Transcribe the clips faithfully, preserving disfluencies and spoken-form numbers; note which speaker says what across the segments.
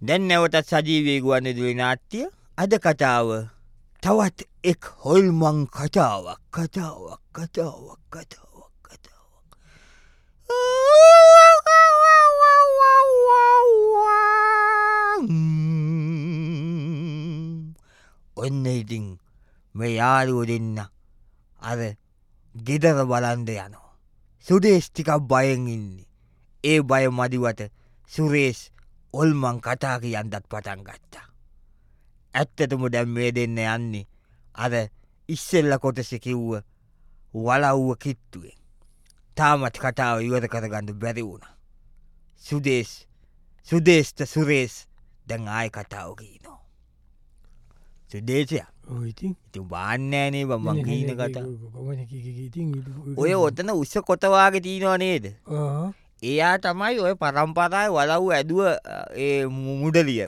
Speaker 1: දැන් නැවතත් සජීවී ගුවන්විදුලි නාට්‍ය අද කතාව තවත් එක් හොල්මන් කතාවක් කතාවක් කතාවක් කතාවක් කතාවක් ඔන්න ඉතින් මේ යාළුවෝ දෙන්න අර ගෙදර බලන්ද යනවා. සුදේශ් ටිකක් බයෙන් ඉන්නේ. ඒ බය මදිවට සුරේෂ් ඔල්මන් කතා කියන්නත් පටන් ගත්තා. ඇත්තටම දැන් මේ දෙන්න යන්නේ අර ඉස්සෙල්ල කොටසේ කිව්ව වලව්ව කිට්ටුවෙන්. තාමත් කතාව ඉවර කරගන්න බැරි වුණා. සුදේශ් සුදේෂ්ට සුරේෂ් දැන් ආයෙ කතාව කියනවා. සුදේශයා
Speaker 2: ඔය ඉතින්
Speaker 1: ඉතින් බාන්නේ නේ මම කියන කතාව.
Speaker 2: කොහොමද කී ඉතින්
Speaker 1: ඔය ඔතන උස්ස කොට වාගේ තියනවා නේද?
Speaker 2: ආ
Speaker 1: එයා තමයි ඔය පරම්පරාවේ වලව්ව ඇදුව ඒ මුඩලිය.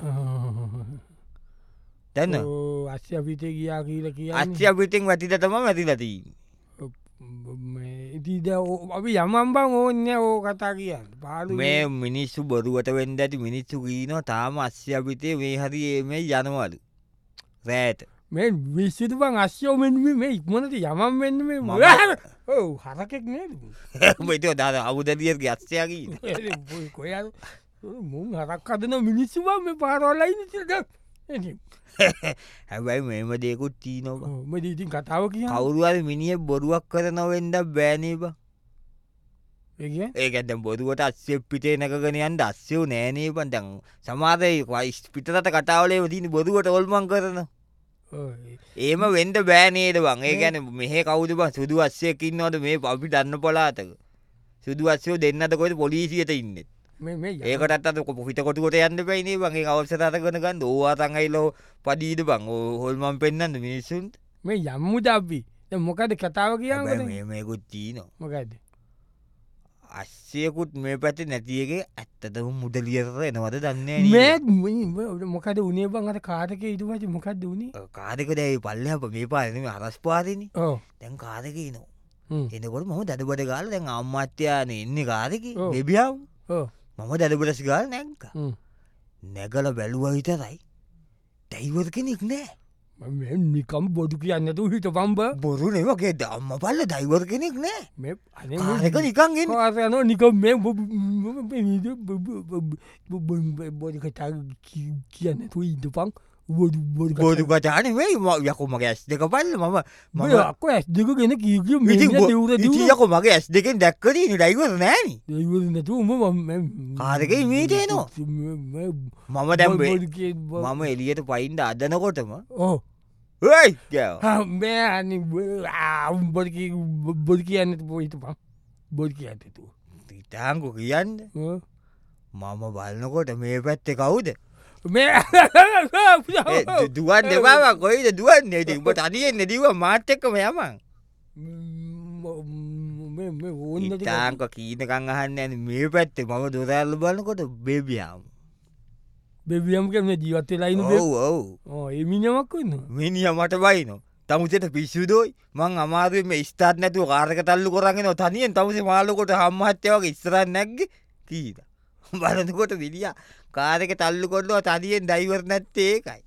Speaker 1: දැන්
Speaker 2: ඔව් අස්සිය පිටේ ගියා කියලා කියන්නේ.
Speaker 1: අස්සිය පිටින් වැටිලා තමයි වැටිලා තියෙන්නේ.
Speaker 2: මේ ඉතින් අපි යමන් බං ඕන්නේ ඕ කතා කියන්න. පාළු
Speaker 1: මේ මිනිස්සු බොරුවට වෙන්න ඇති මිනිස්සු කියනවා තාම අස්සිය පිටේ මේ හරි මේ යනවලු. රෑට.
Speaker 2: මේ විශ්සිත බං අස්සියෝ මෙන්න මේ ඉක්මනට යමන් වෙන්න මේ ඔව් හරකෙක් නේද?
Speaker 1: මෙතන දාන අවුදලියගේ අස්සියා කියන්නේ.
Speaker 2: කොහේ මුන් හරක් හදන මිනිස්සු බං මේ පාරවල් අයින්
Speaker 1: හැබැයි මේම දෙකුත් තියෙනවා.
Speaker 2: මම ඉතින් කතාව කියන්න.
Speaker 1: කවුරු හරි මිනිහෙක් බොරුවක් කරනව වෙන්න බෑනේ බං.
Speaker 2: ඒ කියන්නේ
Speaker 1: ඒක දැන් බොරුවට අස්සිය පිටේ නැගගෙන යන්න අස්සියෝ නෑනේ බං. දැන් සමහර ඒ පිටරට කතාවල තියෙන බොරුවට ඔල්මන් කරනවා. ඒම වෙන්න බෑ නේද බං. ඒ කියන්නේ මෙහෙ කවුද බං සුදු අස්සියෙක් ඉන්නවද මේ අපි දන්න පළාතක. සුදු අස්සියෝ දෙන්නද කොහෙද පොලිසියට ඉන්නේ.
Speaker 2: මේ මේ
Speaker 1: ඒකටත් අත පිට කොටුවට යන්න බෑ නේ බං. ඒක අවශ්‍යත අරගෙන ගන්න ඕවා තංගයිලෝ පදීද බං. හොල්මන් පෙන්නන්න මිනිස්සුන්ට.
Speaker 2: මේ යම්මුද අපි. දැන් මොකද කතාව කියන්නේ?
Speaker 1: මේ මේකුත් තියෙනවා.
Speaker 2: මොකද?
Speaker 1: අස්සියකුත් මේ පැත්තේ නැති එකේ ඇත්තටම මුදලියට එනවද දන්නේ නෑ.
Speaker 2: මේ මොකද උනේ බං අර කාර් එකේ ඊට පස්සේ මොකද්ද උනේ?
Speaker 1: කාර් එක දැන් පල්ලෙහා මේ පාරේ නෙමෙයි හරස් පාරේනේ.
Speaker 2: ඔව්.
Speaker 1: දැන් කාර් එකේ එනවා. එනකොට මම දඩබඩ ගාලා දැන් අම්මාත්‍යානේ ඉන්නේ කාර් එකේ. බේබියාව.
Speaker 2: ඔව්.
Speaker 1: මම දඩබඩස් ගාලා නැග්ගා. නැගලා බැලුවා විතරයි. ඩ්‍රයිවර් කෙනෙක් නෑ.
Speaker 2: මම නිකම් බොදු කියන්නේ නැතුව හිටපම් බං.
Speaker 1: බොරු නේ වගේ අම්මා පල්ල ඩ්‍රයිවර් කෙනෙක් නෑ.
Speaker 2: මේ අනේ
Speaker 1: කාර් එක නිකන් එන්නේ.
Speaker 2: කාර් යනවා නිකම් මේ බොදු කතා කියන්නේ නැතුව හිටපම්. බොදු බොදු
Speaker 1: බොරු කතා නෙමෙයි යකෝ මගේ ඇස් දෙක බලන්න මම
Speaker 2: මම අක්කෝ ඇස් දෙක ගෙන කී කිය මේ දෙවුර
Speaker 1: ඉතින් යකෝ මගේ ඇස් දෙකෙන් දැක්කද ඉන්නේ ඩ්‍රයිවර් නෑනේ.
Speaker 2: දෙවුර නැතුව මම
Speaker 1: කාර් එකේ ඉමීට එනවා. මම දැන් මම එළියට පයින්න අදනකොටම
Speaker 2: ඔව්
Speaker 1: ඔයි ගියා.
Speaker 2: මේ අනි බොදු කී බොදු කියන්නේ නැතුව හිටපම්. බොදු කියන්නේ නැතුව.
Speaker 1: ඊටාංගෝ කියන්නේ. මම බලනකොට මේ පැත්තේ කවුද?
Speaker 2: මේ
Speaker 1: දුවන් දෙපාව කොයිද දුවන්නේ? ඉතින් උඹ තනියෙන් දිව්වා මාත් එක්කම යමන්.
Speaker 2: මේ මේ ඕන්නේ
Speaker 1: ඊටාංගෝ කීනකන් අහන්නේ නැහැ මේ පැත්තේ මම දොර ඇරලා බලනකොට බේබියාම.
Speaker 2: බේබියම් කියන්නේ ජීවත් වෙලා ඉන්න බේ.
Speaker 1: ඔව් ඔව්.
Speaker 2: ඔව් ඒ මිනිහමක් වෙනවා.
Speaker 1: මිනිහා මට බයිනෝ. තමුසෙට පිස්සුදෝයි. මං අමාරුවෙන් මේ ස්ටාර්ට් නැතුව කාර් එක තල්ලු කරන් එනවා තනියෙන් තමුසේ මාළුකොට හම්මහත්තයා වගේ ඉස්සරහින් නැග්ගේ කීලා. බලනකොට විලියා කාර් එක තල්ලු කරනවා තනියෙන් ඩ්‍රයිවර් නැත්තේ ඒකයි.